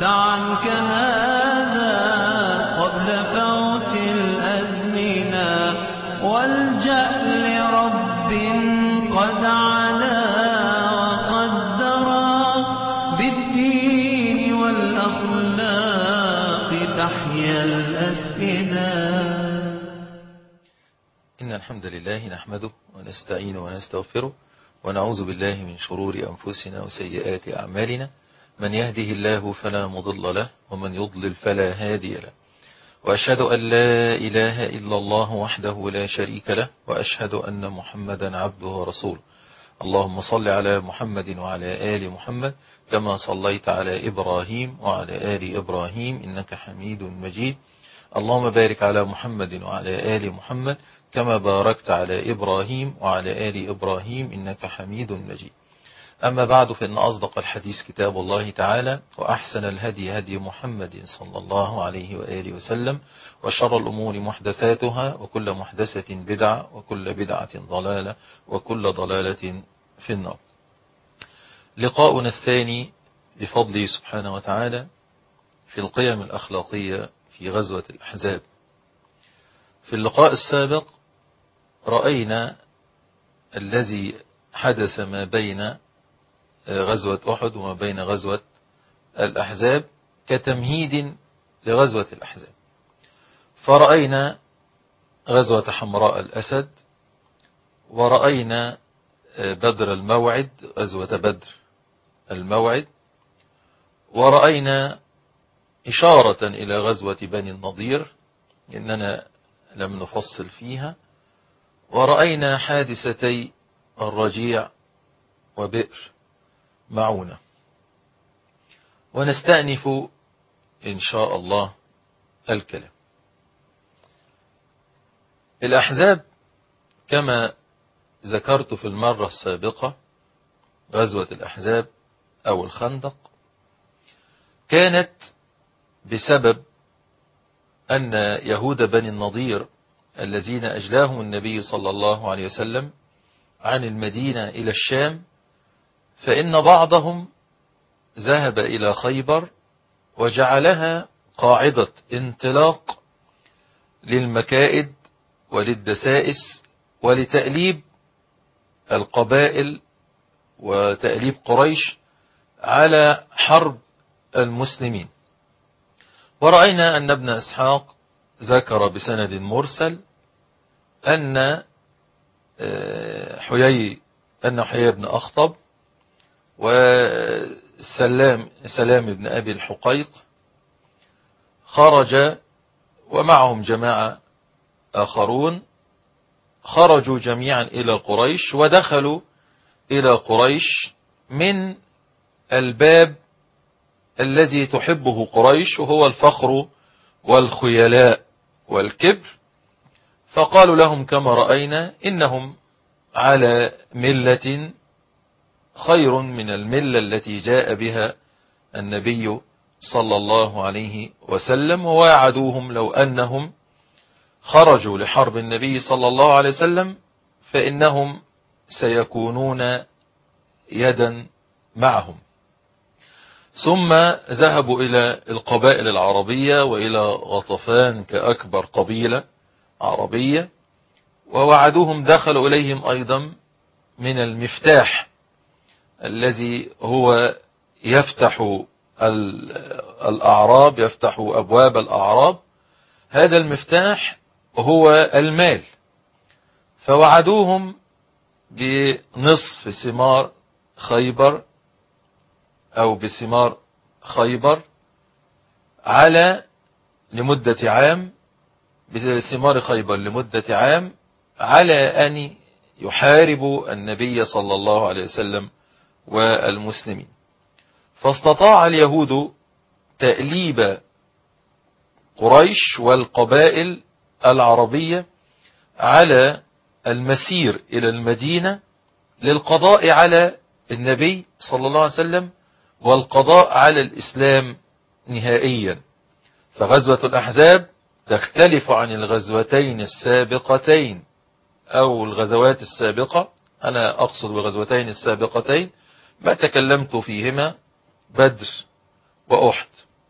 عنك هذا قبل فوت الأزمنة، والجأ لرب قد علا وقدرا، بالدين والأخلاق تحيا الأفئدة. إن الحمد لله نحمده ونستعين ونستغفره ونعوذ بالله من شرور أنفسنا وسيئات أعمالنا، من يهده الله فلا مضل له ومن يضلل فلا هادي له، وأشهد أن لا إله إلا الله وحده لا شريك له، وأشهد أن محمدا عبده ورسوله. اللهم صل على محمد وعلى آل محمد كما صليت على إبراهيم وعلى آل إبراهيم إنك حميد مجيد. اللهم بارك على محمد وعلى آل محمد كما باركت على إبراهيم وعلى آل إبراهيم إنك حميد مجيد. أما بعد، فإن أصدق الحديث كتاب الله تعالى، وأحسن الهدي هدي محمد صلى الله عليه وآله وسلم، وشر الأمور محدثاتها، وكل محدثة بدعة، وكل بدعة ضلالة، وكل ضلالة في النار. لقاؤنا الثاني بفضله سبحانه وتعالى في القيم الأخلاقية في غزوة الأحزاب. في اللقاء السابق رأينا الذي حدث ما بين غزوة أحد وما بين غزوة الأحزاب كتمهيد لغزوة الأحزاب، فرأينا غزوة حمراء الأسد، ورأينا بدر الموعد، غزوة بدر الموعد، ورأينا إشارة إلى غزوة بني النضير إننا لم نفصل فيها، ورأينا حادثتي الرجيع وبئر معونة. ونستأنف إن شاء الله الكلام. الأحزاب كما ذكرت في المرة السابقة، غزوة الأحزاب أو الخندق كانت بسبب أن يهود بني النضير الذين أجلاهم النبي صلى الله عليه وسلم عن المدينة إلى الشام، فإن بعضهم ذهب إلى خيبر وجعلها قاعدة انطلاق للمكائد وللدسائس ولتأليب القبائل وتأليب قريش على حرب المسلمين. ورأينا أن ابن إسحاق ذكر بسند مرسل أن حيي بن أخطب وسلام بن أبي الحقيق خرج ومعهم جماعة آخرون، خرجوا جميعا إلى قريش ودخلوا إلى قريش من الباب الذي تحبه قريش، وهو الفخر والخيلاء والكبر. فقالوا لهم كما رأينا إنهم على ملة خير من الملة التي جاء بها النبي صلى الله عليه وسلم، ووعدوهم لو أنهم خرجوا لحرب النبي صلى الله عليه وسلم فإنهم سيكونون يدا معهم. ثم ذهبوا إلى القبائل العربية وإلى غطفان كأكبر قبيلة عربية، ووعدوهم دخلوا إليهم أيضا من المفتاح الذي هو يفتح الأعراب، يفتح أبواب الأعراب. هذا المفتاح هو المال، فوعدوهم بنصف ثمار خيبر أو بثمار خيبر على لمدة عام، بثمار خيبر لمدة عام، على أن يحاربوا النبي صلى الله عليه وسلم والمسلمين. فاستطاع اليهود تأليب قريش والقبائل العربية على المسير إلى المدينة للقضاء على النبي صلى الله عليه وسلم والقضاء على الإسلام نهائيا. فغزوة الأحزاب تختلف عن الغزوتين السابقتين أو الغزوات السابقة. أنا أقصد بالغزوتين السابقتين ما تكلمت فيهما بدر وأحد،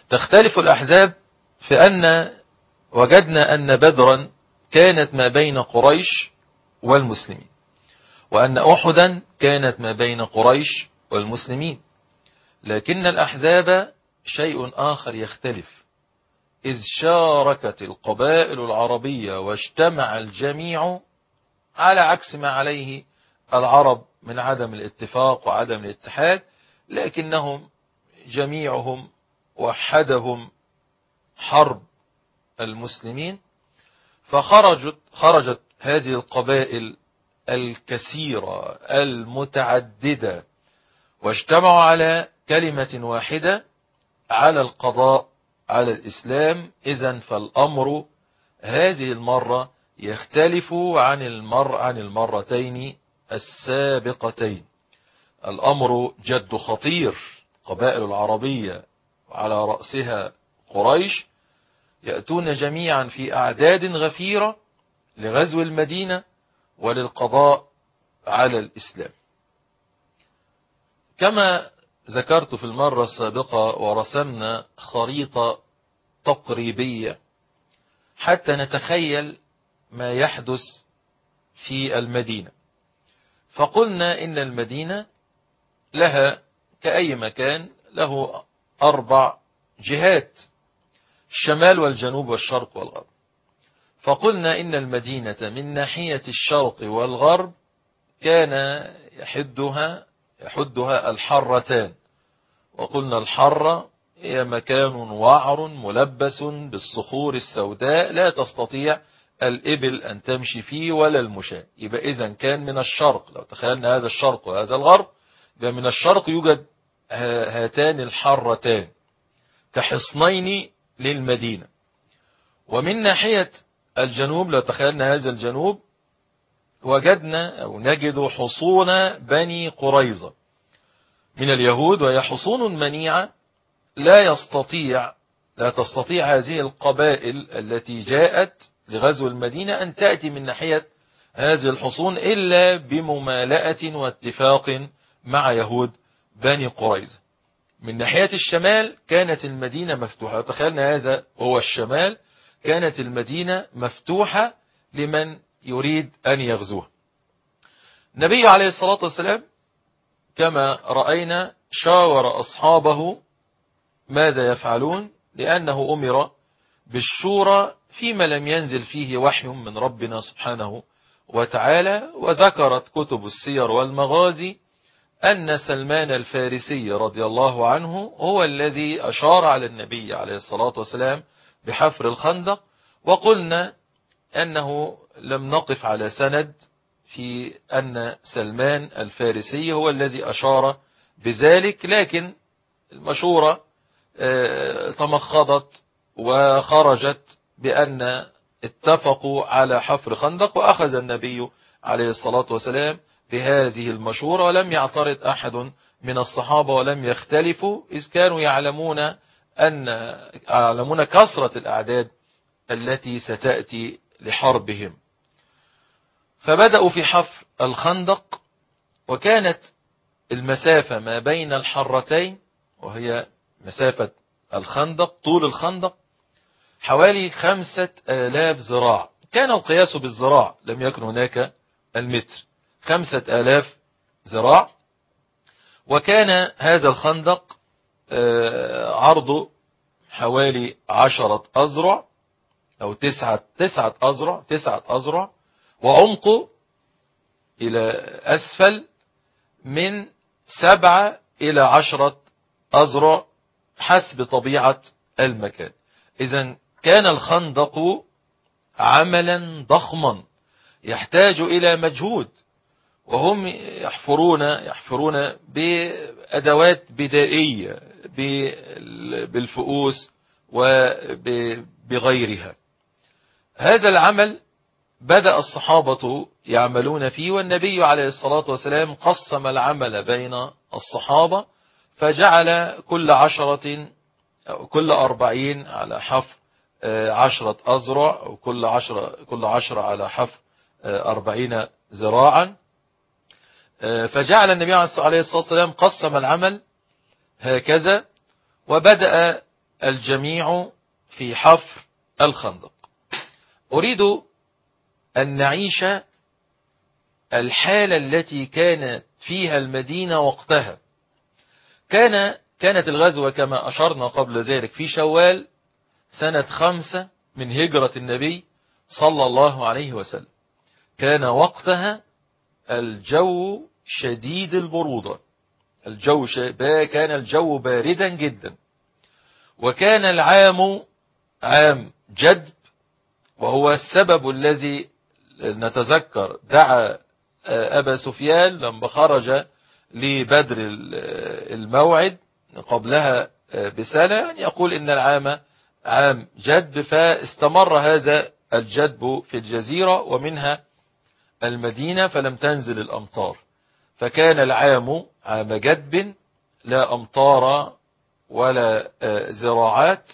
تختلف الأحزاب في أن وجدنا أن بدرا كانت ما بين قريش والمسلمين، وأن أحدا كانت ما بين قريش والمسلمين، لكن الأحزاب شيء آخر يختلف، إذ شاركت القبائل العربية واجتمع الجميع على عكس ما عليه العرب من عدم الاتفاق وعدم الاتحاد، لكنهم جميعهم وحدهم حرب المسلمين. خرجت هذه القبائل الكثيرة المتعددة واجتمعوا على كلمة واحدة على القضاء على الإسلام. إذن فالأمر هذه المرة يختلف عن المرتين السابقتين. الأمر جد خطير، قبائل العربية على رأسها قريش يأتون جميعا في أعداد غفيرة لغزو المدينة وللقضاء على الإسلام. كما ذكرت في المرة السابقة ورسمنا خريطة تقريبية حتى نتخيل ما يحدث في المدينة، فقلنا إن المدينة لها كأي مكان له 4 جهات، الشمال والجنوب والشرق والغرب. فقلنا إن المدينة من ناحية الشرق والغرب كان يحدها الحرتان، وقلنا الحرة هي مكان وعر ملبس بالصخور السوداء لا تستطيع الإبل أن تمشي فيه ولا المشاة. يبقى إذن كان من الشرق، لو تخيلنا هذا الشرق وهذا الغرب، يبقى من الشرق يوجد هاتان الحرتان كحصنين للمدينة. ومن ناحية الجنوب لو تخيلنا هذا الجنوب وجدنا أو نجد حصون بني قريظة من اليهود، وهي حصون منيعة لا تستطيع هذه القبائل التي جاءت لغزو المدينة أن تأتي من ناحية هذه الحصون إلا بممالأة واتفاق مع يهود بني قريظة. من ناحية الشمال كانت المدينة مفتوحة، تخيلنا هذا هو الشمال، كانت المدينة مفتوحة لمن يريد أن يغزوها. النبي عليه الصلاة والسلام كما رأينا شاور أصحابه ماذا يفعلون، لأنه أمر بالشورى فيما لم ينزل فيه وحي من ربنا سبحانه وتعالى. وذكرت كتب السير والمغازي أن سلمان الفارسي رضي الله عنه هو الذي أشار على النبي عليه الصلاة والسلام بحفر الخندق، وقلنا أنه لم نقف على سند في أن سلمان الفارسي هو الذي أشار بذلك، لكن المشورة تمخضت وخرجت بأن اتفقوا على حفر خندق، وأخذ النبي عليه الصلاة والسلام بهذه المشورة، ولم يعترض أحد من الصحابة ولم يختلفوا، إذ كانوا يعلمون كثرة الأعداد التي ستأتي لحربهم. فبدأوا في حفر الخندق، وكانت المسافة ما بين الحرتين، وهي مسافة الخندق طول الخندق حوالي 5000 ذراع، كان القياس بالذراع لم يكن هناك المتر، 5000 ذراع. وكان هذا الخندق عرضه حوالي 10 أذرع أو 9 أذرع، وعمقه إلى أسفل من 7 إلى 10 أذرع حسب طبيعة المكان. إذن كان الخندق عملا ضخما يحتاج إلى مجهود، وهم يحفرون بأدوات بدائية بالفؤوس وبغيرها. هذا العمل بدأ الصحابة يعملون فيه، والنبي عليه الصلاة والسلام قسم العمل بين الصحابة، فجعل كل 40 على حفر 10 أذرع، أو كل 10 على حفر 40 ذراعا. فجعل النبي عليه الصلاة والسلام قسم العمل هكذا، وبدأ الجميع في حفر الخندق. أريد أن نعيش الحالة التي كانت فيها المدينة وقتها. كانت الغزوة كما أشرنا قبل ذلك في شوال سنة 5 من هجرة النبي صلى الله عليه وسلم. كان وقتها الجو شديد البرودة، كان الجو باردا جدا، وكان العام عام جدب، وهو السبب الذي نتذكر دعا أبا سفيان لما خرج لبدر الموعد قبلها بسنة أن يقول إن العام عام جدب، فاستمر هذا الجدب في الجزيرة ومنها المدينة فلم تنزل الأمطار، فكان العام عام جدب لا أمطار ولا زراعات.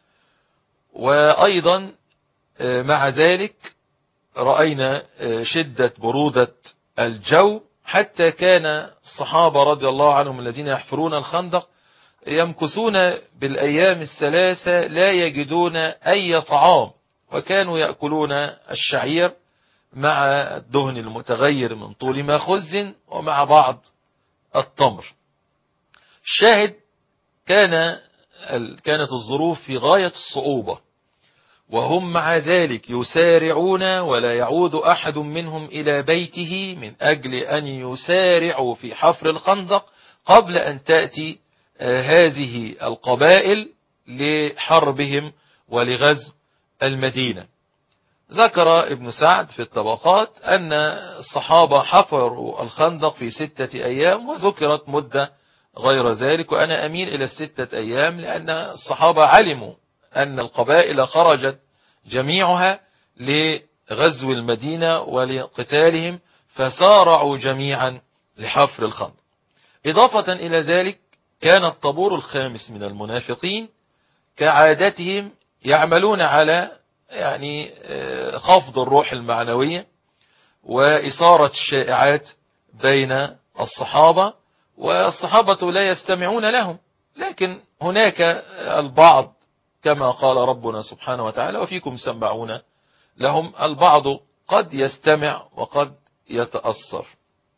وأيضا مع ذلك رأينا شدة برودة الجو، حتى كان الصحابة رضي الله عنهم الذين يحفرون الخندق يمكثون بالأيام الثلاثة لا يجدون أي طعام، وكانوا يأكلون الشعير مع الدهن المتغير من طول ما خزن ومع بعض التمر. الشاهد كانت الظروف في غاية الصعوبة، وهم مع ذلك يسارعون ولا يعود أحد منهم إلى بيته من أجل أن يسارعوا في حفر الخندق قبل أن تأتي هذه القبائل لحربهم ولغزو المدينة. ذكر ابن سعد في الطبقات أن الصحابة حفروا الخندق في 6 أيام، وذكرت مدة غير ذلك، وأنا أميل إلى 6 أيام، لأن الصحابة علموا أن القبائل خرجت جميعها لغزو المدينة ولقتالهم، فسارعوا جميعا لحفر الخندق. إضافة إلى ذلك كان الطابور الخامس من المنافقين كعادتهم يعملون على خفض الروح المعنوية وإثارة الشائعات بين الصحابة، والصحابة لا يستمعون لهم، لكن هناك البعض كما قال ربنا سبحانه وتعالى وفيكم سمعون لهم، البعض قد يستمع وقد يتأثر.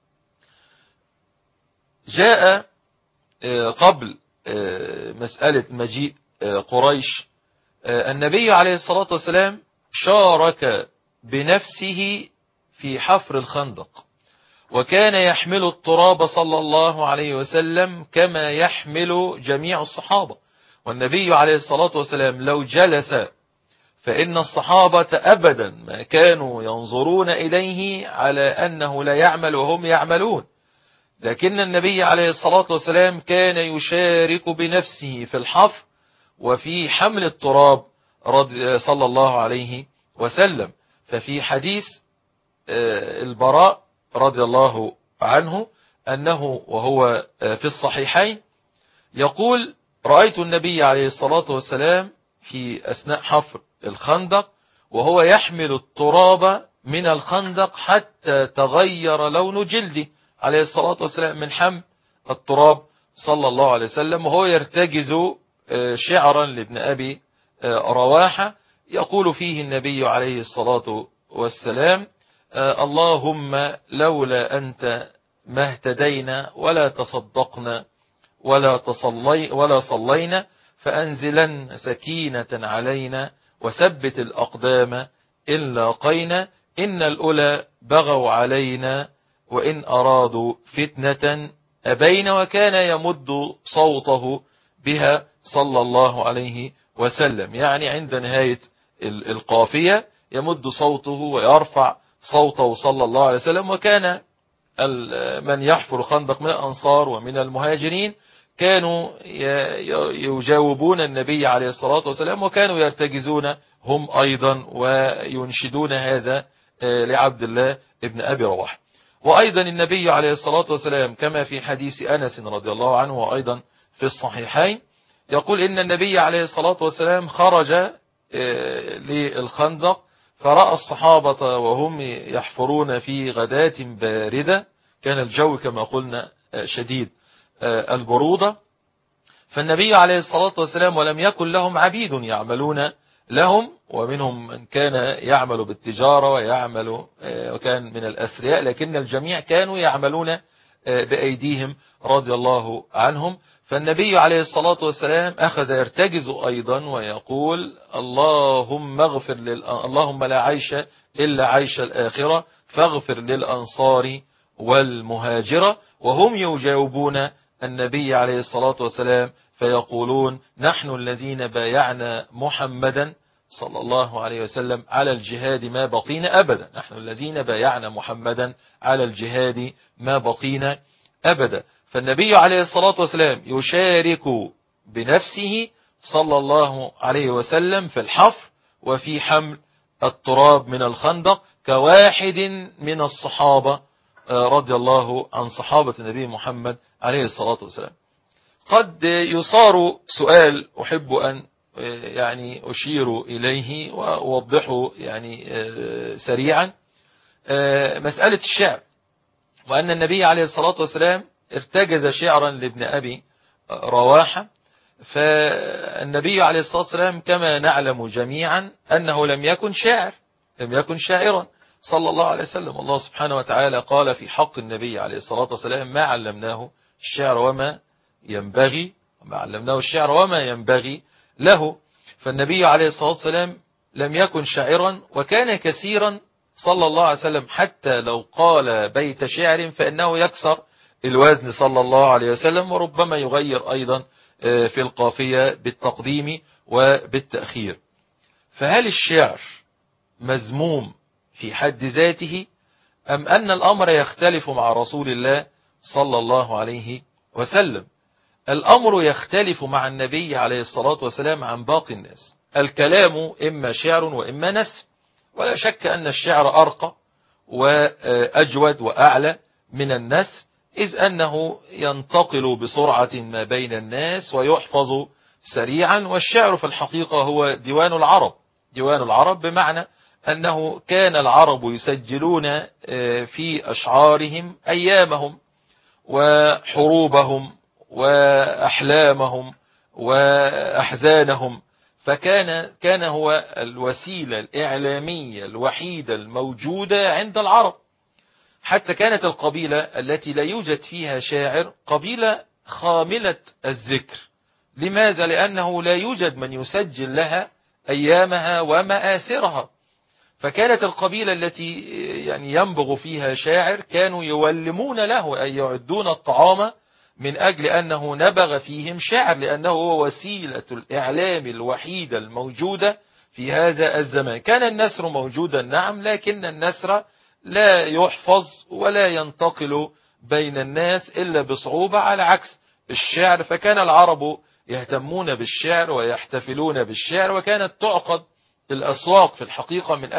جاء قبل مسألة مجيء قريش النبي عليه الصلاة والسلام شارك بنفسه في حفر الخندق، وكان يحمل التراب صلى الله عليه وسلم كما يحمل جميع الصحابة. والنبي عليه الصلاة والسلام لو جلس فإن الصحابة أبدا ما كانوا ينظرون إليه على أنه لا يعمل وهم يعملون، لكن النبي عليه الصلاة والسلام كان يشارك بنفسه في الحفر وفي حمل التراب صلى الله عليه وسلم. ففي حديث البراء رضي الله عنه أنه وهو في الصحيحين يقول: رأيت النبي عليه الصلاة والسلام في أثناء حفر الخندق وهو يحمل التراب من الخندق حتى تغير لون جلده عليه الصلاة والسلام من حمل التراب صلى الله عليه وسلم، وهو يرتجز شعرا لابن أبي رواحة يقول فيه النبي عليه الصلاة والسلام: اللهم لولا أنت ما اهتدينا ولا تصدقنا ولا صلينا، فأنزلن سكينة علينا وثبت الأقدام إن لاقينا، إن الأولى بغوا علينا وإن أرادوا فتنة أبين. وكان يمد صوته بها صلى الله عليه وسلم، يعني عند نهاية القافية يمد صوته ويرفع صوته صلى الله عليه وسلم. وكان من يحفر خندق من الأنصار ومن المهاجرين كانوا يجاوبون النبي عليه الصلاة والسلام، وكانوا يرتجزون هم أيضا وينشدون هذا لعبد الله ابن أبي رواحة. وأيضا النبي عليه الصلاة والسلام كما في حديث أنس رضي الله عنه وأيضا في الصحيحين يقول إن النبي عليه الصلاة والسلام خرج للخندق فرأى الصحابة وهم يحفرون في غداة باردة، كان الجو كما قلنا شديد البرودة، فالنبي عليه الصلاة والسلام ولم يكن لهم عبيد يعملون لهم، ومنهم من كان يعمل بالتجارة ويعمل وكان من الأثرياء، لكن الجميع كانوا يعملون بأيديهم رضي الله عنهم. فالنبي عليه الصلاة والسلام أخذ يرتجز أيضا ويقول اللهم لا عيش إلا عيش الآخرة فاغفر للأنصار والمهاجرة، وهم يجاوبون النبي عليه الصلاة والسلام فيقولون نحن الذين بايعنا محمدا صلى الله عليه وسلم على الجهاد ما بقينا أبدا، نحن الذين بايعنا محمدا على الجهاد ما بقينا أبدا. فالنبي عليه الصلاة والسلام يشارك بنفسه صلى الله عليه وسلم في الحفر وفي حمل التراب من الخندق كواحد من الصحابة رضي الله عن صحابة النبي محمد عليه الصلاة والسلام. قد يصار سؤال أحب أن يعني أشير إليه وأوضحه يعني سريعا، مسألة الشعر، وأن النبي عليه الصلاة والسلام ارتجز شعرا لابن أبي رواحة. فالنبي عليه الصلاة والسلام كما نعلم جميعا أنه لم يكن شاعر، لم يكن شاعرا صلى الله عليه وسلم. الله سبحانه وتعالى قال في حق النبي عليه الصلاة والسلام ما علمناه الشعر وما ينبغي، وما علمناه الشعر وما ينبغي له. فالنبي عليه الصلاة والسلام لم يكن شاعرا، وكان كثيرا صلى الله عليه وسلم حتى لو قال بيت شعر فإنه يكسر الوزن صلى الله عليه وسلم، وربما يغير أيضا في القافية بالتقديم وبالتأخير. فهل الشعر مذموم في حد ذاته، أم أن الأمر يختلف مع رسول الله صلى الله عليه وسلم؟ الأمر يختلف مع النبي عليه الصلاة والسلام عن باقي الناس. الكلام إما شعر وإما نثر، ولا شك أن الشعر أرقى وأجود وأعلى من النثر، إذ أنه ينتقل بسرعة ما بين الناس ويحفظ سريعا. والشعر في الحقيقة هو ديوان العرب، ديوان العرب بمعنى أنه كان العرب يسجلون في أشعارهم أيامهم وحروبهم وأحلامهم وأحزانهم، كان هو الوسيلة الإعلامية الوحيدة الموجودة عند العرب. حتى كانت القبيلة التي لا يوجد فيها شاعر قبيلة خاملة الذكر. لماذا؟ لأنه لا يوجد من يسجل لها أيامها ومآسرها. فكانت القبيلة التي يعني ينبغ فيها شاعر كانوا يولمون له، أي يعدون الطعام من أجل أنه نبغ فيهم شاعر، لأنه هو وسيلة الإعلام الوحيدة الموجودة في هذا الزمان. كان النثر موجودا نعم، لكن النثر لا يحفظ ولا ينتقل بين الناس إلا بصعوبة، على عكس الشعر. فكان العرب يهتمون بالشعر ويحتفلون بالشعر، وكانت تعقد الأسواق في الحقيقة من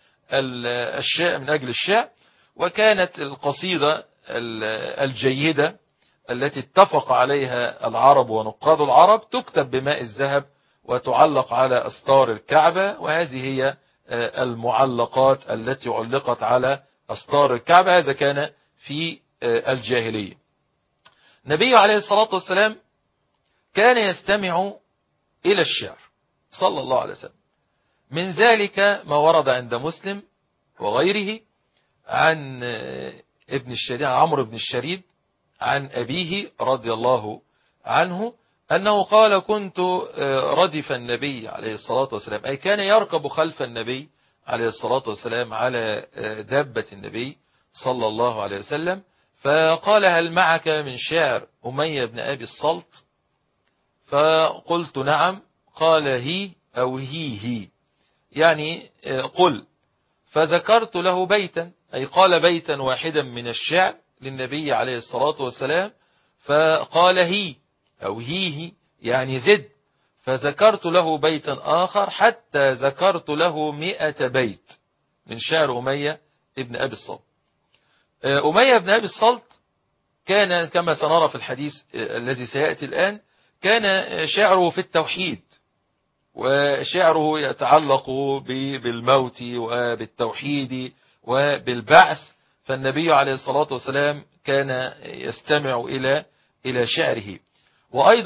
أجل الشعر. وكانت القصيدة الجيدة التي اتفق عليها العرب ونقاد العرب تكتب بماء الذهب وتعلق على أستار الكعبة، وهذه هي المعلقات التي علقت على أستار الكعبة. هذا كان في الجاهلية. النبي عليه الصلاة والسلام كان يستمع إلى الشعر صلى الله عليه وسلم. من ذلك ما ورد عند مسلم وغيره عن ابن الشريد، عمرو بن الشريد، عن أبيه رضي الله عنه أنه قال كنت ردف النبي عليه الصلاة والسلام، أي كان يركب خلف النبي عليه الصلاة والسلام على دابة النبي صلى الله عليه وسلم، فقال هل معك من شعر أمية بن أبي الصلت؟ فقلت نعم. قال هي أو هي يعني قل. فذكرت له بيتا، أي قال بيتا واحدا من الشعر للنبي عليه الصلاة والسلام، فقال هي أو هي يعني زد. فذكرت له بيتا آخر حتى ذكرت له 100 بيت من شعر أمية ابن أبي الصلت. أمية ابن أبي الصلت كان كما سنرى في الحديث الذي سيأتي الآن، كان شعره في التوحيد، وشعره يتعلق بالموت وبالتوحيد وبالبعث. فالنبي عليه الصلاة والسلام كان يستمع إلى شعره. وأيضا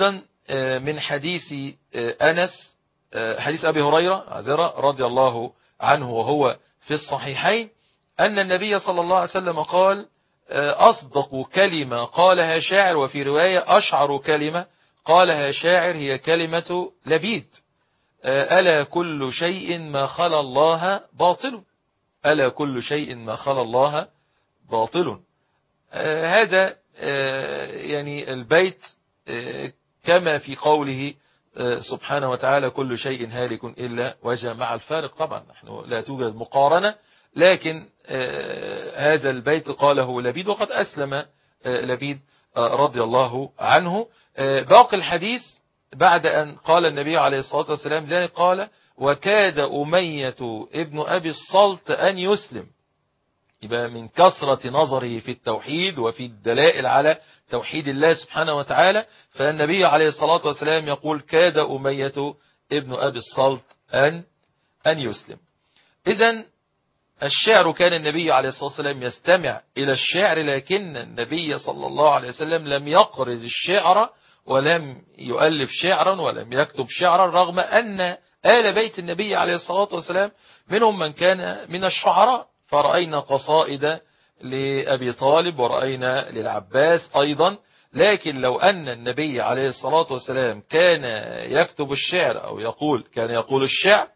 من حديث أنس، حديث أبي هريرة رضي الله عنه وهو في الصحيحين، أن النبي صلى الله عليه وسلم قال: أصدق كلمة قالها شاعر، وفي رواية أشعر كلمة قالها شاعر هي كلمة لبيد: ألا كل شيء ما خلا الله باطل. ألا كل شيء ما خلا الله باطل. هذا يعني البيت كما في قوله سبحانه وتعالى: كل شيء هالك إلا وجه، مع الفارق طبعا نحن لا توجد مقارنة، لكن هذا البيت قاله لبيد وقد أسلم لبيد رضي الله عنه. باقي الحديث بعد أن قال النبي عليه الصلاة والسلام ذلك قال: وكاد أمية ابن أبي الصلت أن يسلم. يبقى من كثرة نظره في التوحيد وفي الدلائل على توحيد الله سبحانه وتعالى، فالنبي عليه الصلاة والسلام يقول: كاد أمية ابن أبي الصلت أن يسلم. إذن الشعر كان النبي عليه الصلاة والسلام يستمع إلى الشعر، لكن النبي صلى الله عليه وسلم لم يقرز الشعر ولم يؤلف شعرا ولم يكتب شعرا، رغم أن آل بيت النبي عليه الصلاة والسلام منهم من كان من الشعراء، فرأينا قصائد لأبي طالب ورأينا للعباس أيضا. لكن لو أن النبي عليه الصلاة والسلام كان يكتب الشعر أو كان يقول الشعر،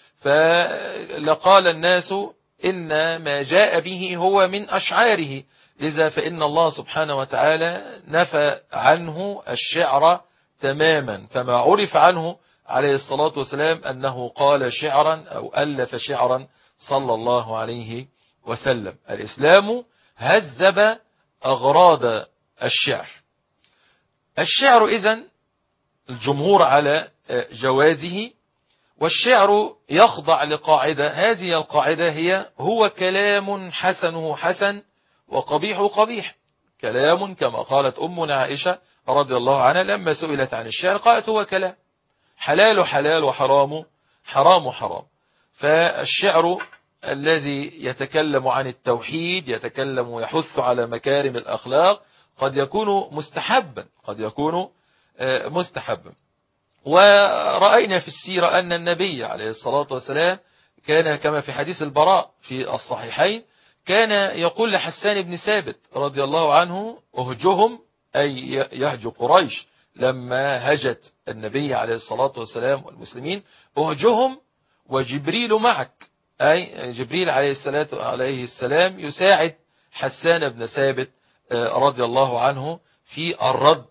فلقال الناس إن ما جاء به هو من أشعاره، لذا فإن الله سبحانه وتعالى نفى عنه الشعر تماما، فما عرف عنه عليه الصلاة والسلام أنه قال شعرا أو ألف شعرا صلى الله عليه وسلم. الإسلام هذب أغراض الشعر. الشعر إذن الجمهور على جوازه، والشعر يخضع لقاعدة، هذه القاعدة هي: هو كلام حسنه حسن وقبيحه قبيح. كلام كما قالت أمنا عائشة رضي الله عنها لما سئلت عن الشعر قالت: هو كلام، حلال حلال وحرام حرام حرام. فالشعر الذي يتكلم عن التوحيد، يتكلم ويحث على مكارم الأخلاق، قد يكون مستحبا، قد يكون مستحبا. ورأينا في السيرة أن النبي عليه الصلاة والسلام كان كما في حديث البراء في الصحيحين، كان يقول لحسان بن ثابت رضي الله عنه: أهجهم، أي يهج قريش لما هجت النبي عليه الصلاة والسلام والمسلمين، أهجهم وجبريل معك، أي جبريل عليه السلام يساعد حسان بن ثابت رضي الله عنه في الرد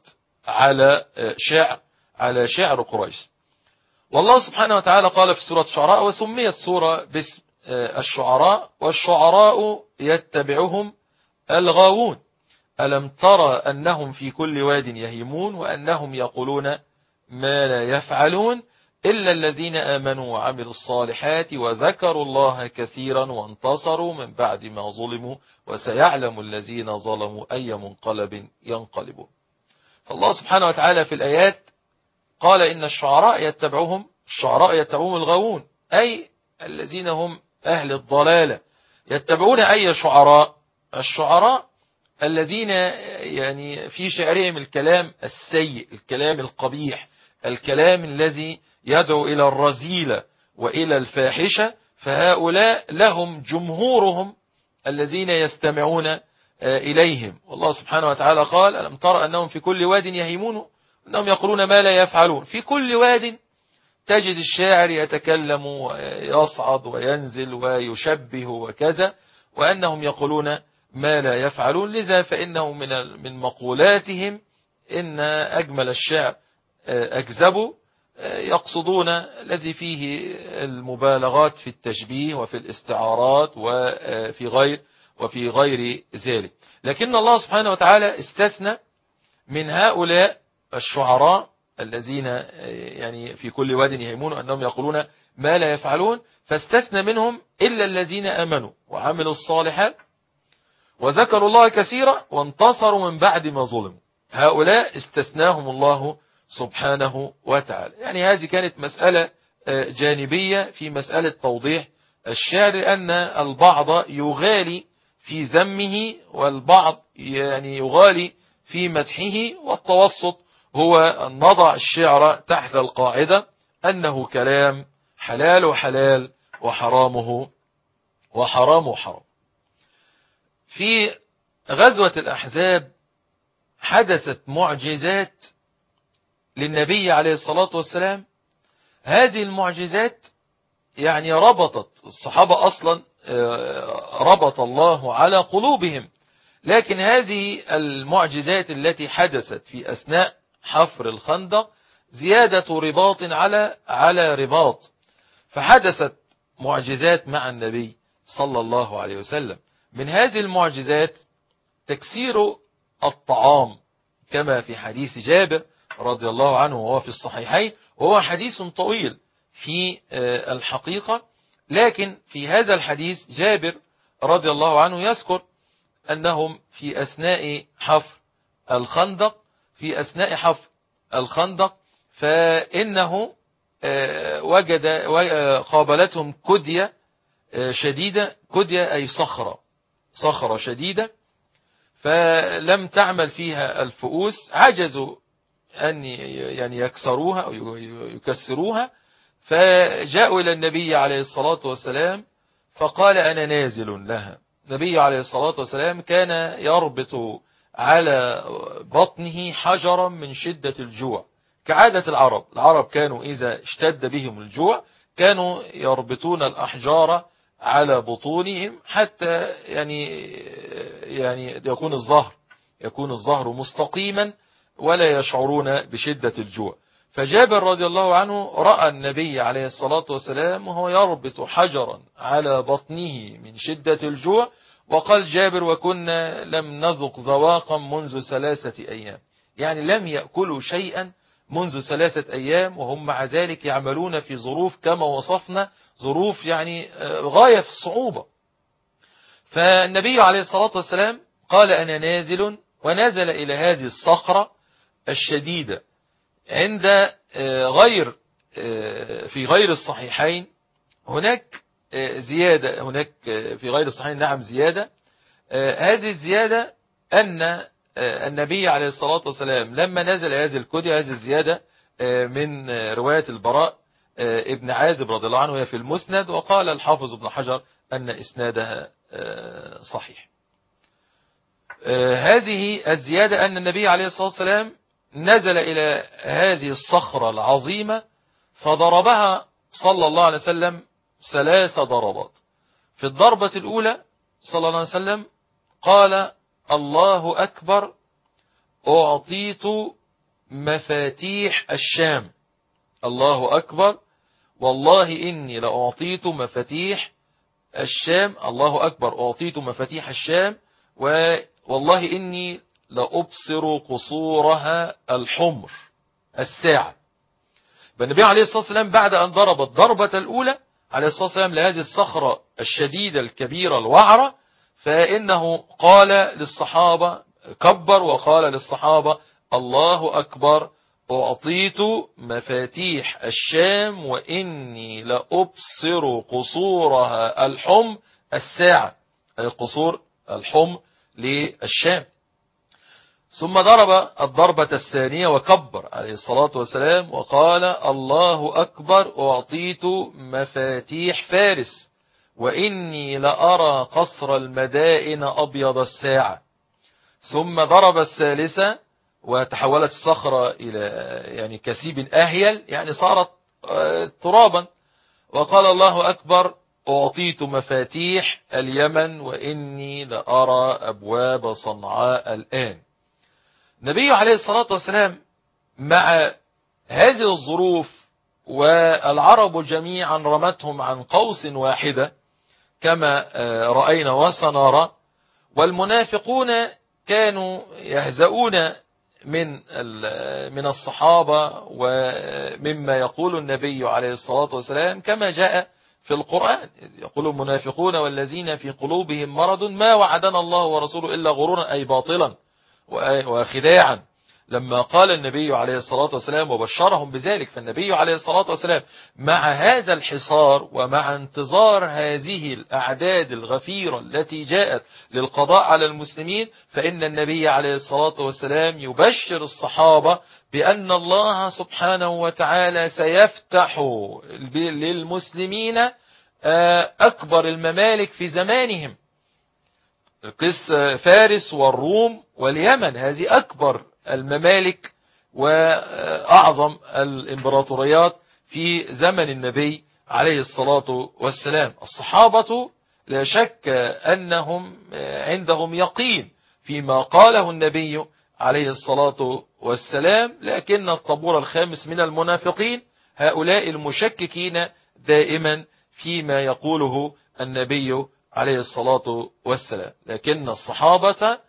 على شعر قريش. والله سبحانه وتعالى قال في سورة الشعراء، وسميت سورة باسم الشعراء: والشعراء يتبعهم الغاوون ألم ترى أنهم في كل واد يهيمون وأنهم يقولون ما لا يفعلون إلا الذين آمنوا وعملوا الصالحات وذكروا الله كثيرا وانتصروا من بعد ما ظلموا وسيعلم الذين ظلموا أي منقلب ينقلبون. فالله سبحانه وتعالى في الآيات قال إن الشعراء يتبعهم الغاوون، أي الذين هم أهل الضلالة. يتبعون أي شعراء؟ الشعراء الذين يعني في شعرهم الكلام السيء، الكلام القبيح، الكلام الذي يدعو إلى الرذيلة وإلى الفاحشة، فهؤلاء لهم جمهورهم الذين يستمعون إليهم. والله سبحانه وتعالى قال: ألم ترى أنهم في كل واد يهيمون أنهم يقولون ما لا يفعلون. في كل واد تجد الشاعر يتكلم ويصعد وينزل ويشبه وكذا، وأنهم يقولون ما لا يفعلون. لذا فإنه من مقولاتهم إن أجمل الشعر أكذبوا، يقصدون الذي فيه المبالغات في التشبيه وفي الاستعارات وفي غير ذلك. لكن الله سبحانه وتعالى استثنى من هؤلاء الشعراء الذين يعني في كل واد يهيمون أنهم يقولون ما لا يفعلون، فاستثنى منهم إلا الذين آمنوا وعملوا الصالحات وذكروا الله كثيرا وانتصروا من بعد ما ظلموا. هؤلاء استثناهم الله سبحانه وتعالى. يعني هذه كانت مسألة جانبية في مسألة توضيح الشعر، أن البعض يغالي في ذمه والبعض يعني يغالي في مدحه، والتوسط هو أن نضع الشعر تحت القاعدة أنه كلام حلال وحلال وحرامه وحرام وحرام. في غزوة الأحزاب حدثت معجزات للنبي عليه الصلاة والسلام. هذه المعجزات يعني ربطت الصحابة أصلا، ربط الله على قلوبهم. لكن هذه المعجزات التي حدثت في أثناء حفر الخندق زيادة رباط على رباط، فحدثت معجزات مع النبي صلى الله عليه وسلم. من هذه المعجزات تكسير الطعام، كما في حديث جابر رضي الله عنه وهو في الصحيحين، وهو حديث طويل في الحقيقة. لكن في هذا الحديث جابر رضي الله عنه يذكر أنهم في أثناء حفر الخندق فإنه قابلتهم كدية شديدة. كدية أي صخرة شديدة، فلم تعمل فيها الفؤوس، عجزوا أن يعني يكسروها أو يكسروها، فجاءوا إلى النبي عليه الصلاة والسلام فقال أنا نازل لها. النبي عليه الصلاة والسلام كان يربط على بطنه حجرا من شدة الجوع، كعادة العرب كانوا إذا اشتد بهم الجوع كانوا يربطون الأحجار على بطونهم حتى يعني يكون الظهر مستقيما ولا يشعرون بشدة الجوع. فجابر رضي الله عنه رأى النبي عليه الصلاة والسلام وهو يربط حجرا على بطنه من شدة الجوع، وقال جابر وكنا لم نذق ذواقا منذ 3 أيام، يعني لم يأكلوا شيئا منذ 3 أيام، وهم مع ذلك يعملون في ظروف كما وصفنا، ظروف يعني غاية في الصعوبة. فالنبي عليه الصلاة والسلام قال أنا نازل، ونزل إلى هذه الصخرة الشديدة. عند في غير الصحيحين هناك زيادة، في غير الصحيحين نعم زيادة. هذه الزيادة أن النبي عليه الصلاة والسلام لما نزل هذه الكدية، هذه الزيادة من رواية البراء ابن عازب رضي الله عنه وهي في المسند، وقال الحافظ ابن حجر أن إسنادها صحيح. هذه الزيادة أن النبي عليه الصلاة والسلام نزل إلى هذه الصخرة العظيمة فضربها صلى الله عليه وسلم 3 ضربات. في الضربة الأولى صلى الله عليه وسلم قال الله أكبر أعطيت مفاتيح الشام. الله أكبر والله إني لأعطيت مفاتيح الشام. الله أكبر أعطيت مفاتيح الشام والله إني لأبصر قصورها الحمر الساعة. فالنبي عليه الصلاة والسلام بعد أن ضرب الضربة الأولى عليه الصلاة والسلام لهذه الصخرة الشديدة الكبيرة الوعرة، فإنه قال للصحابة كبر وقال للصحابة الله أكبر أعطيت مفاتيح الشام وإني لأبصر قصورها الحم الساعة، أي قصور الحم للشام. ثم ضرب الضربة الثانية وكبر عليه الصلاة والسلام وقال الله أكبر أعطيت مفاتيح فارس وإني لأرى قصر المدائن أبيض الساعة. ثم ضرب الثالثة وتحولت الصخرة إلى يعني كثيب أهيل، يعني صارت ترابا، وقال الله أكبر أعطيت مفاتيح اليمن وإني لأرى أبواب صنعاء الآن. النبي عليه الصلاة والسلام مع هذه الظروف والعرب جميعا رمتهم عن قوس واحدة كما رأينا وسنرى، والمنافقون كانوا يهزؤون من الصحابة ومما يقول النبي عليه الصلاة والسلام كما جاء في القرآن. يقول المنافقون والذين في قلوبهم مرض ما وعدنا الله ورسوله إلا غرورا أي باطلا وخداعا. لما قال النبي عليه الصلاة والسلام وبشرهم بذلك، فالنبي عليه الصلاة والسلام مع هذا الحصار ومع انتظار هذه الأعداد الغفيرة التي جاءت للقضاء على المسلمين، فإن النبي عليه الصلاة والسلام يبشر الصحابة بأن الله سبحانه وتعالى سيفتح للمسلمين أكبر الممالك في زمانهم، فارس والروم واليمن، هذه أكبر الممالك وأعظم الإمبراطوريات في زمن النبي عليه الصلاة والسلام. الصحابة لا شك أنهم عندهم يقين فيما قاله النبي عليه الصلاة والسلام، لكن الطابور الخامس من المنافقين هؤلاء المشككين دائما فيما يقوله النبي عليه الصلاة والسلام. لكن الصحابة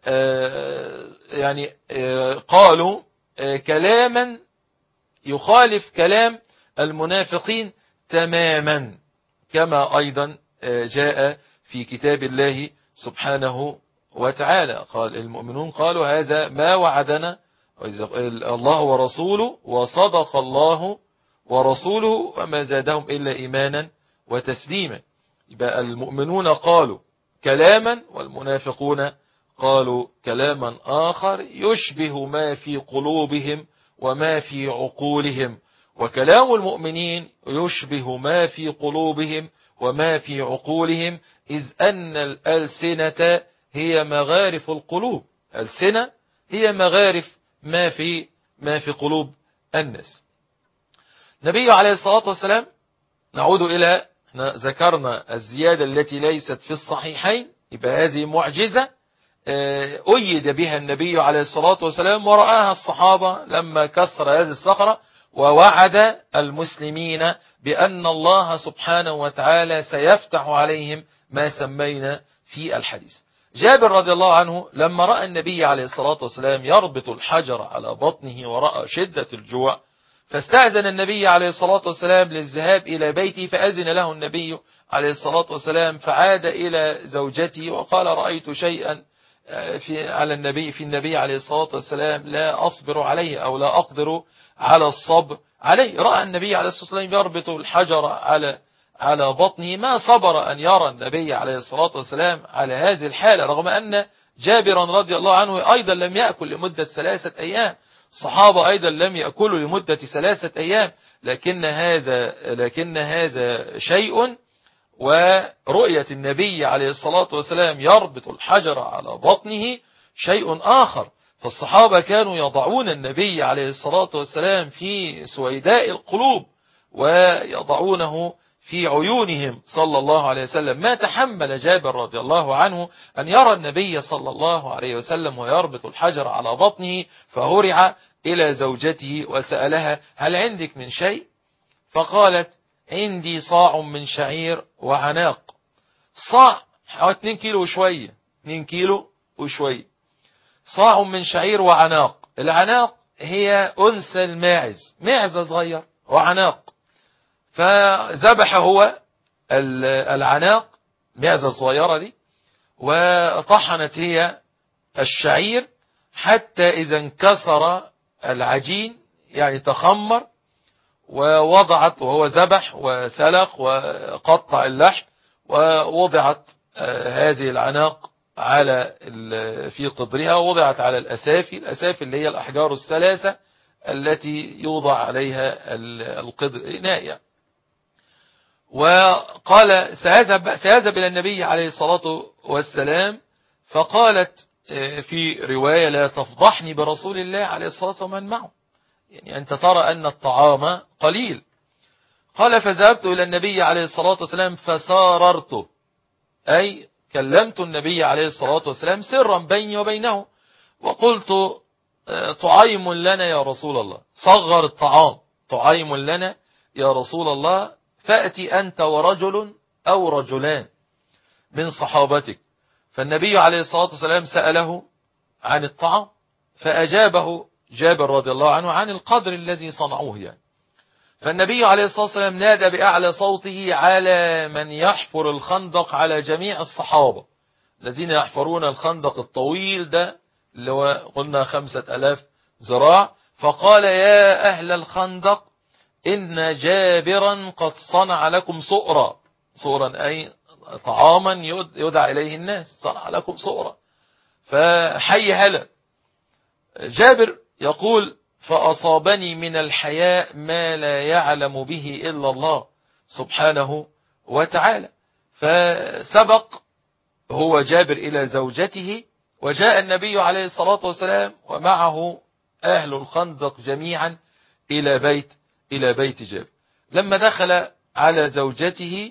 قالوا كلاما يخالف كلام المنافقين تماما، كما أيضا جاء في كتاب الله سبحانه وتعالى. قال المؤمنون قالوا هذا ما وعدنا الله ورسوله وصدق الله ورسوله وما زادهم إلا إيمانا وتسليما. يبقى المؤمنون قالوا كلاما والمنافقون قالوا كلاما آخر يشبه ما في قلوبهم وما في عقولهم، وكلام المؤمنين يشبه ما في قلوبهم وما في عقولهم، إذ أن الألسنة هي مغارف القلوب، الألسنة هي مغارف ما في قلوب الناس. النبي عليه الصلاة والسلام، نعود إلى ذكرنا الزيادة التي ليست في الصحيحين، يبقى هذه معجزة أيد بها النبي عليه الصلاة والسلام ورآها الصحابة لما كسر هذه الصخرة ووعد المسلمين بأن الله سبحانه وتعالى سيفتح عليهم ما سمينا في الحديث. جابر رضي الله عنه لما رأى النبي عليه الصلاة والسلام يربط الحجر على بطنه ورأى شدة الجوع، فاستأذن النبي عليه الصلاة والسلام للذهاب إلى بيته، فأذن له النبي عليه الصلاة والسلام، فعاد إلى زوجته وقال رأيت شيئا في النبي عليه الصلاة والسلام لا أصبر عليه أو لا أقدر على الصبر عليه. رأى النبي عليه الصلاة والسلام يربط الحجر على بطنه، ما صبر أن يرى النبي عليه الصلاة والسلام على هذه الحالة، رغم أن جابرا رضي الله عنه أيضا لم يأكل لمدة 3 أيام، الصحابة أيضا لم يأكلوا لمدة 3 أيام، لكن هذا شيء، ورؤية النبي عليه الصلاة والسلام يربط الحجر على بطنه شيء آخر. فالصحابة كانوا يضعون النبي عليه الصلاة والسلام في سويداء القلوب ويضعونه في عيونهم صلى الله عليه وسلم. ما تحمل جابر رضي الله عنه أن يرى النبي صلى الله عليه وسلم ويربط الحجر على بطنه، فهرع إلى زوجته وسألها هل عندك من شيء؟ فقالت عندي صاع من شعير وعناق. صاع 2 كيلو وشوية، 2 كيلو وشوية، صاع من شعير وعناق. العناق هي أنثى الماعز، معزة صغير وعناق، فذبح هو العناق معزة الصغيرة دي، وطحنت هي الشعير حتى إذا انكسر العجين يعني تخمر، ووضعت وهو ذبح وسلق وقطع اللحم، ووضعت هذه العناق في قدرها، ووضعت على الأسافي اللي هي الأحجار الثلاثة التي يوضع عليها القدر إناء. وقال سيذهب إلى النبي عليه الصلاة والسلام، فقالت في رواية لا تفضحني برسول الله عليه الصلاة والسلام ومن معه، يعني أنت ترى أن الطعام قليل. قال فذهبت إلى النبي عليه الصلاة والسلام فساررته، أي كلمت النبي عليه الصلاة والسلام سرا بيني وبينه، وقلت طعيم لنا يا رسول الله، صغر الطعام، طعيم لنا يا رسول الله، فأتي أنت ورجل أو رجلان من صحابتك. فالنبي عليه الصلاة والسلام سأله عن الطعام، فأجابه جابر رضي الله عنه عن القدر الذي صنعوه يعني. فالنبي عليه الصلاة والسلام نادى بأعلى صوته على من يحفر الخندق، على جميع الصحابة الذين يحفرون الخندق الطويل ده اللي هو قلنا 5000 ذراع، فقال يا أهل الخندق إن جابرا قد صنع لكم صؤرا. صؤرا أي طعاما يدعى إليه الناس، صنع لكم صؤرا فحي هلا. جابر يقول فأصابني من الحياء ما لا يعلم به إلا الله سبحانه وتعالى. فسبق هو جابر إلى زوجته، وجاء النبي عليه الصلاة والسلام ومعه أهل الخندق جميعا إلى بيت جابر. لما دخل على زوجته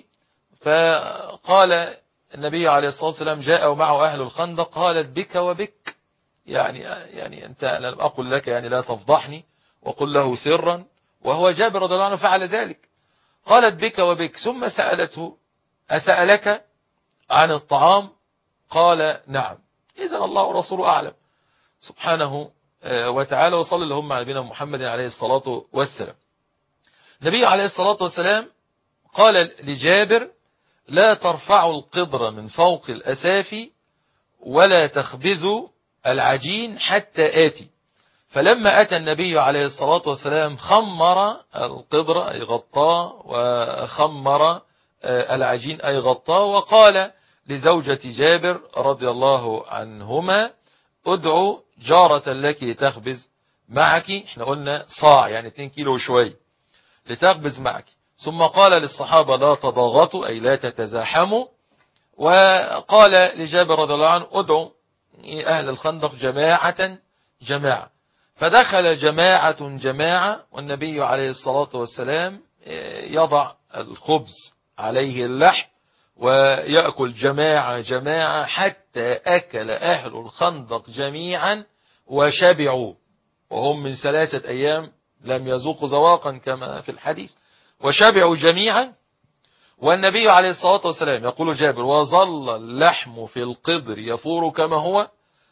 فقال النبي عليه الصلاة والسلام جاء ومعه أهل الخندق، قالت بك وبك، يعني أنت أنا لم أقل لك يعني لا تفضحني، وقل له سرا، وهو جابر رضي الله عنه فعل ذلك. قالت بك وبك، ثم سألته أسألك عن الطعام؟ قال نعم. إذن الله ورسوله أعلم سبحانه وتعالى. وصلى اللهم على نبينا محمد عليه الصلاة والسلام. النبي عليه الصلاة والسلام قال لجابر لا ترفعوا القدر من فوق الأسافي ولا تخبزوا العجين حتى آتي. فلما أتى النبي عليه الصلاة والسلام خمر القدر أي غطاه، وخمر العجين أي غطاه، وقال لزوجة جابر رضي الله عنهما ادعوا جارة لك لتخبز معك. احنا قلنا صاع يعني 2 كيلو شوي لتخبز معك. ثم قال للصحابة لا تضاغطوا أي لا تتزاحموا. وقال لجابر رضي الله عنه ادعوا أهل الخندق جماعة. فدخل جماعة والنبي عليه الصلاة والسلام يضع الخبز عليه اللحم ويأكل جماعة حتى أكل أهل الخندق جميعا وشبعوا، وهم من 3 أيام لم يذوقوا ذواقا كما في الحديث، وشبعوا جميعا. والنبي عليه الصلاة والسلام يقول جابر وظل اللحم في القدر يفور كما هو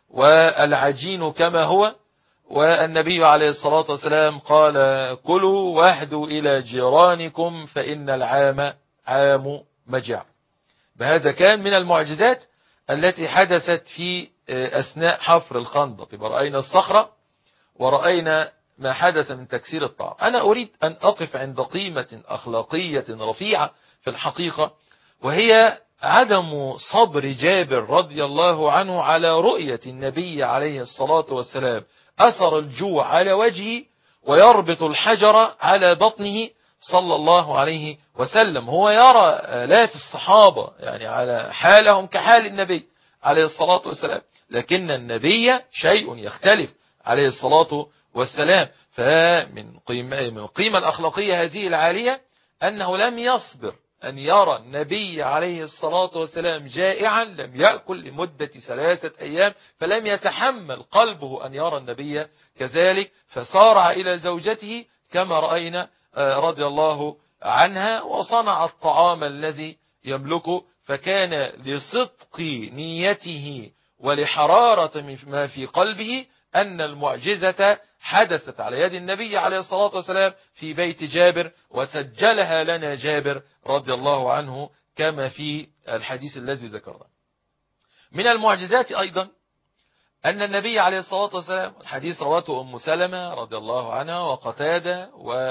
والعجين كما هو. والنبي عليه الصلاة والسلام قال كلوا واهدوا إلى جيرانكم فإن العام عام مجاعة. بهذا كان من المعجزات التي حدثت في أثناء حفر الخندق. رأينا الصخرة ورأينا ما حدث من تكسير الطعام. أنا أريد أن أقف عند قيمة أخلاقية رفيعة في الحقيقة، وهي عدم صبر جابر رضي الله عنه على رؤية النبي عليه الصلاة والسلام أثر الجوع على وجهه ويربط الحجر على بطنه صلى الله عليه وسلم. هو يرى آلاف الصحابة يعني على حالهم كحال النبي عليه الصلاة والسلام، لكن النبي شيء يختلف عليه الصلاة والسلام. فمن القيمة الأخلاقية هذه العالية أنه لم يصبر أن يرى النبي عليه الصلاة والسلام جائعا، لم يأكل لمدة 3 أيام، فلم يتحمل قلبه أن يرى النبي كذلك، فسارع إلى زوجته كما رأينا رضي الله عنها وصنع الطعام الذي يملكه. فكان لصدق نيته ولحرارة ما في قلبه أن المعجزة حدثت على يد النبي عليه الصلاة والسلام في بيت جابر، وسجلها لنا جابر رضي الله عنه كما في الحديث الذي ذكرنا. من المعجزات أيضا أن النبي عليه الصلاة والسلام، الحديث رواته أم سلمة رضي الله عنها وقتادة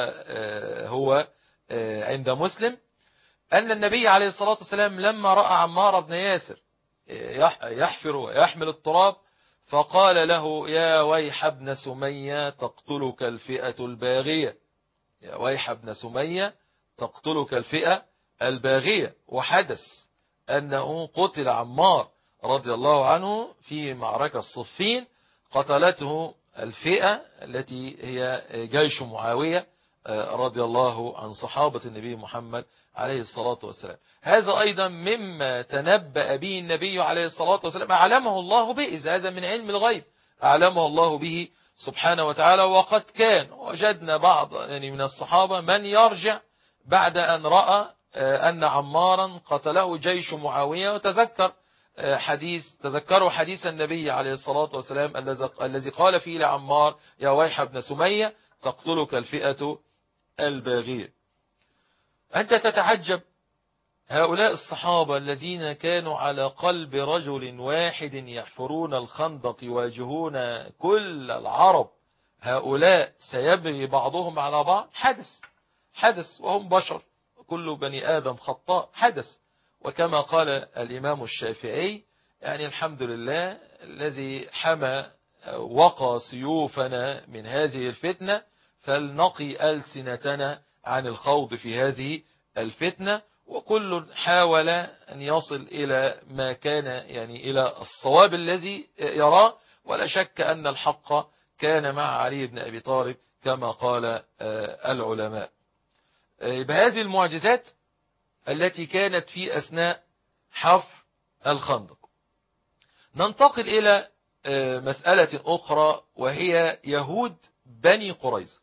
وهو عند مسلم، أن النبي عليه الصلاة والسلام لما رأى عمار بن ياسر يحفر ويحمل التراب فقال له يا ويح ابن سمية تقتلك الفئة الباغية، يا ويح ابن سمية تقتلك الفئة الباغية. وحدث أنه قتل عمار رضي الله عنه في معركة الصفين، قتلته الفئة التي هي جيش معاوية رضي الله عن صحابة النبي محمد عليه الصلاة والسلام. هذا أيضا مما تنبأ به النبي عليه الصلاة والسلام، أعلمه الله به، إذا هذا من علم الغيب أعلمه الله به سبحانه وتعالى. وقد كان وجدنا بعض يعني من الصحابة من يرجع بعد أن رأى أن عمارا قتله جيش معاوية، تذكروا حديث النبي عليه الصلاة والسلام الذي قال فيه لعمار يا ويح ابن سمية تقتلك الفئة الباغية. أنت تتعجب هؤلاء الصحابة الذين كانوا على قلب رجل واحد يحفرون الخندق يواجهون كل العرب هؤلاء سيبغي بعضهم على بعض، حدث وهم بشر، كل بني آدم خطاء، حدث. وكما قال الإمام الشافعي يعني الحمد لله الذي حمى وقى سيوفنا من هذه الفتنة، فلنقي ألسنتنا عن الخوض في هذه الفتنة. وكل حاول أن يصل إلى ما كان يعني إلى الصواب الذي يراه، ولا شك أن الحق كان مع علي بن أبي طالب كما قال العلماء. بهذه المعجزات التي كانت في أثناء حفر الخندق، ننتقل إلى مسألة أخرى، وهي يهود بني قريظة.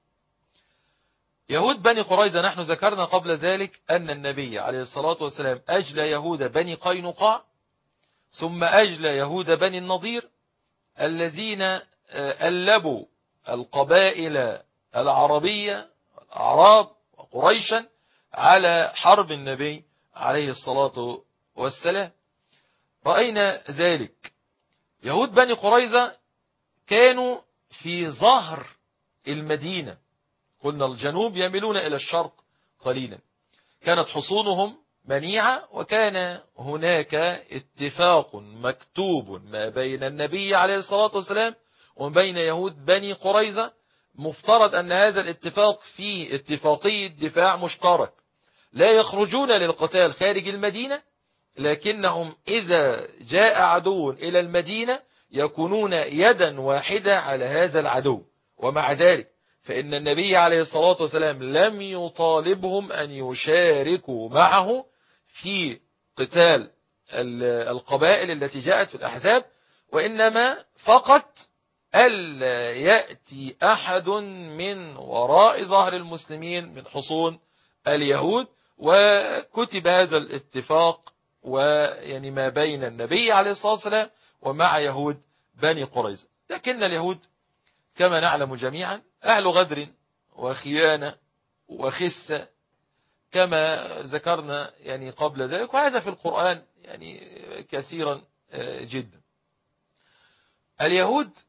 يهود بني قريظة، نحن ذكرنا قبل ذلك أن النبي عليه الصلاة والسلام أجلى يهود بني قينقاع، ثم أجلى يهود بني النضير الذين ألبوا القبائل العربية الأعراب وقريشا على حرب النبي عليه الصلاة والسلام. رأينا ذلك. يهود بني قريظة كانوا في ظهر المدينة، قلنا الجنوب يميلون إلى الشرق قليلا، كانت حصونهم منيعة، وكان هناك اتفاق مكتوب ما بين النبي عليه الصلاة والسلام وبين يهود بني قريظة، مفترض أن هذا الاتفاق فيه اتفاقية دفاع مشترك، لا يخرجون للقتال خارج المدينة، لكنهم إذا جاء عدو إلى المدينة يكونون يدا واحدة على هذا العدو. ومع ذلك فإن النبي عليه الصلاة والسلام لم يطالبهم أن يشاركوا معه في قتال القبائل التي جاءت في الأحزاب، وإنما فقط ألا يأتي أحد من وراء ظهر المسلمين من حصون اليهود. وكتب هذا الاتفاق ويعني ما بين النبي عليه الصلاة والسلام ومع يهود بني قريظة. لكن اليهود كما نعلم جميعا أهل غدر وخيانة وخسة كما ذكرنا يعني قبل ذلك، وهذا في القرآن يعني كثيرا جدا. اليهود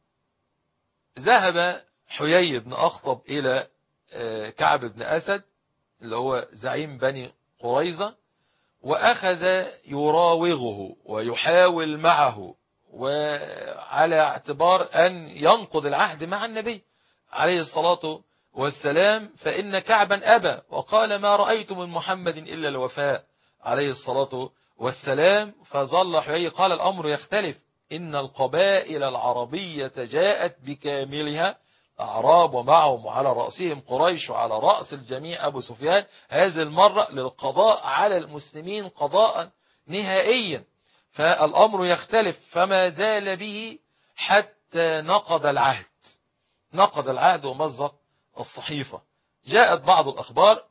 ذهب حيي بن أخطب إلى كعب بن أسد اللي هو زعيم بني قريظة، وأخذ يراوغه ويحاول معه، وعلى اعتبار أن ينقض العهد مع النبي عليه الصلاة والسلام، فإن كعبا أبى وقال ما رأيت من محمد إلا الوفاء عليه الصلاة والسلام. فظل حيي قال الأمر يختلف، إن القبائل العربية جاءت بكاملها، أعراب ومعهم وعلى رأسهم قريش وعلى رأس الجميع أبو سفيان، هذه المرة للقضاء على المسلمين قضاء نهائيا، فالأمر يختلف. فما زال به حتى نقض العهد ومزق الصحيفة. جاءت بعض الأخبار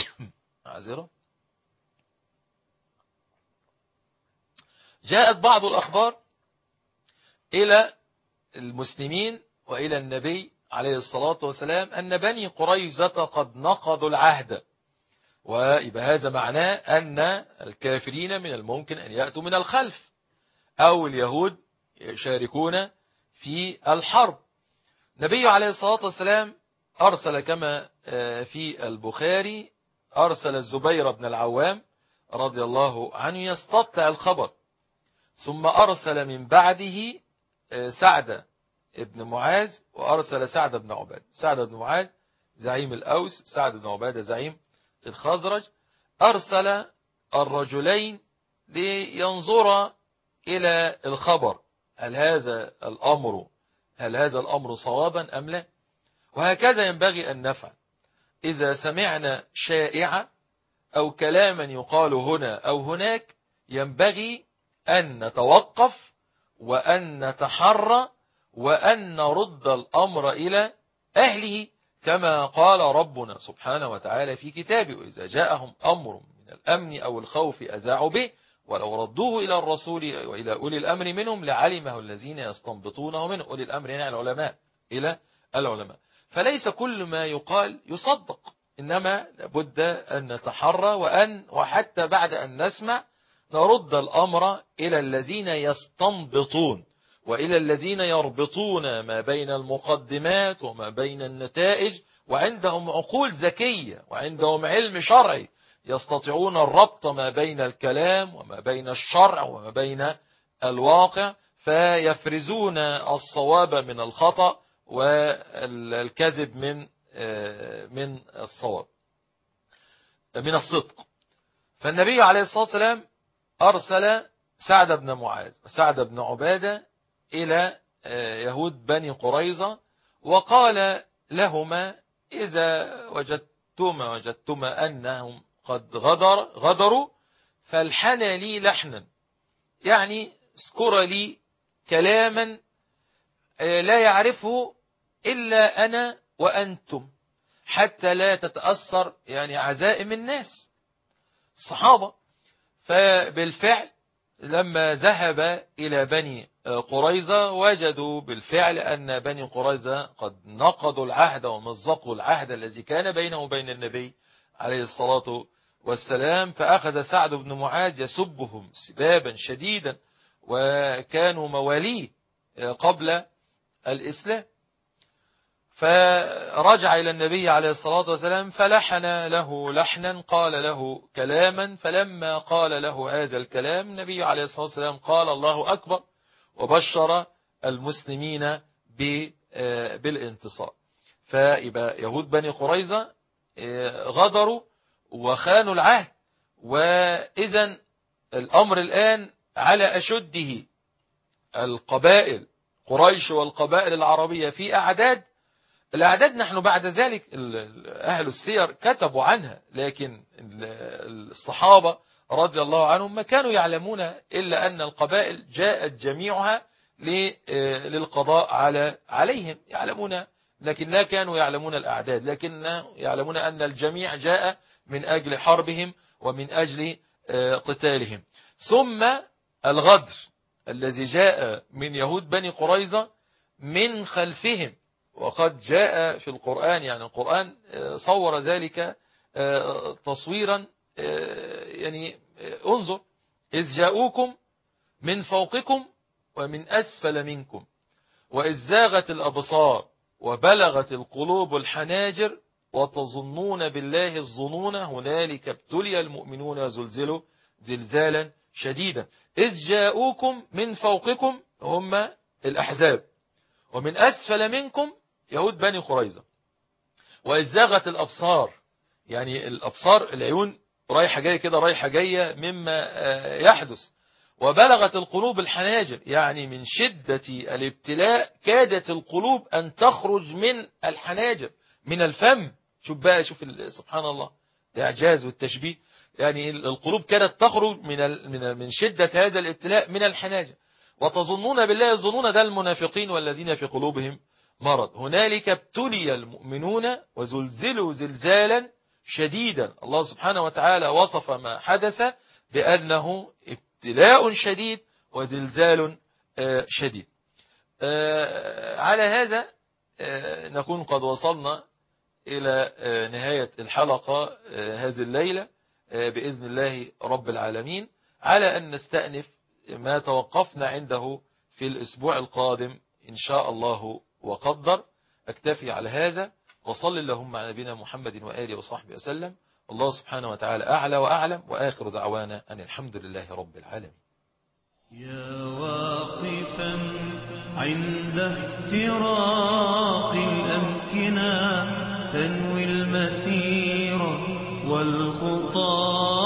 جاءت بعض الأخبار إلى المسلمين وإلى النبي عليه الصلاة والسلام أن بني قريظة قد نقضوا العهد، ويبقى هذا معناه أن الكافرين من الممكن أن يأتوا من الخلف، أو اليهود يشاركون في الحرب. النبي عليه الصلاة والسلام أرسل كما في البخاري، أرسل الزبير بن العوام رضي الله عنه يستطلع الخبر، ثم أرسل من بعده سعد بن معاذ، وأرسل سعد بن عبادة. سعد بن معاذ زعيم الأوس، سعد بن عبادة زعيم الخزرج. أرسل الرجلين لينظر إلى الخبر، هل هذا الأمر صوابا أم لا. وهكذا ينبغي أن نفعل إذا سمعنا شائعة أو كلاما يقال هنا أو هناك، ينبغي أن نتوقف وأن نتحرى وأن نرد الأمر إلى أهله، كما قال ربنا سبحانه وتعالى في كتابه: وإذا جاءهم أمر من الأمن أو الخوف أذاعوا به ولو ردوه إلى الرسول وإلى أولي الأمر منهم لعلمه الذين يستنبطونه منه. أولي الأمر هنا العلماء، إلى العلماء. فليس كل ما يقال يصدق، إنما لابد أن نتحرى وحتى بعد أن نسمع نرد الأمر إلى الذين يستنبطون. وإلى الذين يربطون ما بين المقدمات وما بين النتائج، وعندهم عقول ذكية وعندهم علم شرعي يستطيعون الربط ما بين الكلام وما بين الشرع وما بين الواقع، فيفرزون الصواب من الخطأ والكذب من الصواب من الصدق. فالنبي عليه الصلاة والسلام أرسل سعد بن معاذ وسعد بن عبادة إلى يهود بني قريظة، وقال لهما إذا وجدتما أنهم قد غدروا فالحن لي لحنا، يعني اذكر لي كلاما لا يعرفه إلا أنا وأنتم، حتى لا تتأثر يعني عزائم الناس الصحابة. فبالفعل لما ذهب إلى بني قريظة وجدوا بالفعل أن بني قريظة قد نقضوا العهد ومزقوا العهد الذي كان بينه وبين النبي عليه الصلاة والسلام. فأخذ سعد بن معاذ يسبهم سبابا شديدا، وكانوا مواليه قبل الإسلام. فرجع إلى النبي عليه الصلاة والسلام فلحن له لحنا، قال له كلاما، فلما قال له هذا الكلام النبي عليه الصلاة والسلام قال الله أكبر، وبشر المسلمين بالانتصار. فيبقى يهود بني قريظة غدروا وخانوا العهد، وإذن الأمر الآن على أشده. القبائل قريش والقبائل العربية في الأعداد نحن بعد ذلك أهل السير كتبوا عنها، لكن الصحابة رضي الله عنهم ما كانوا يعلمون إلا أن القبائل جاءت جميعها للقضاء عليهم، يعلمون، لكن لا كانوا يعلمون الأعداد، لكن يعلمون أن الجميع جاء من أجل حربهم ومن أجل قتالهم. ثم الغدر الذي جاء من يهود بني قريظة من خلفهم، وقد جاء في القرآن، يعني القرآن صور ذلك تصويرا، يعني انظر: إذ جاءوكم من فوقكم ومن أسفل منكم وإذ زاغت الأبصار وبلغت القلوب الحناجر وتظنون بالله الظنون هنالك ابتلي المؤمنون وزلزلوا زلزالا شديدا. إذ جاءوكم من فوقكم هم الأحزاب، ومن أسفل منكم يهود بني قريظة، وإذ زاغت الأبصار، يعني الأبصار العيون رايحة جاية كده، رايحة جاية مما يحدث، وبلغت القلوب الحناجر، يعني من شدة الابتلاء كادت القلوب أن تخرج من الحناجر من الفم. شوف بقى، شوف سبحان الله الإعجاز والتشبيه، يعني القلوب كانت تخرج من شدة هذا الابتلاء من الحناجر. وتظنون بالله الظنون، ده المنافقين والذين في قلوبهم مرض. هنالك ابتلي المؤمنون وزلزلوا زلزالا شديدا. الله سبحانه وتعالى وصف ما حدث بأنه ابتلاء شديد وزلزال شديد. على هذا نكون قد وصلنا إلى نهاية الحلقة هذه الليلة بإذن الله رب العالمين، على أن نستأنف ما توقفنا عنده في الأسبوع القادم إن شاء الله وقدر. أكتفي على هذا، وصل اللهم على نبينا محمد وآله وصحبه وسلم. الله سبحانه وتعالى أعلى وأعلم، وآخر دعوانا أن الحمد لله رب العالمين. يا واقفا عند افتراق الأمكنة تنوي المسير والخطى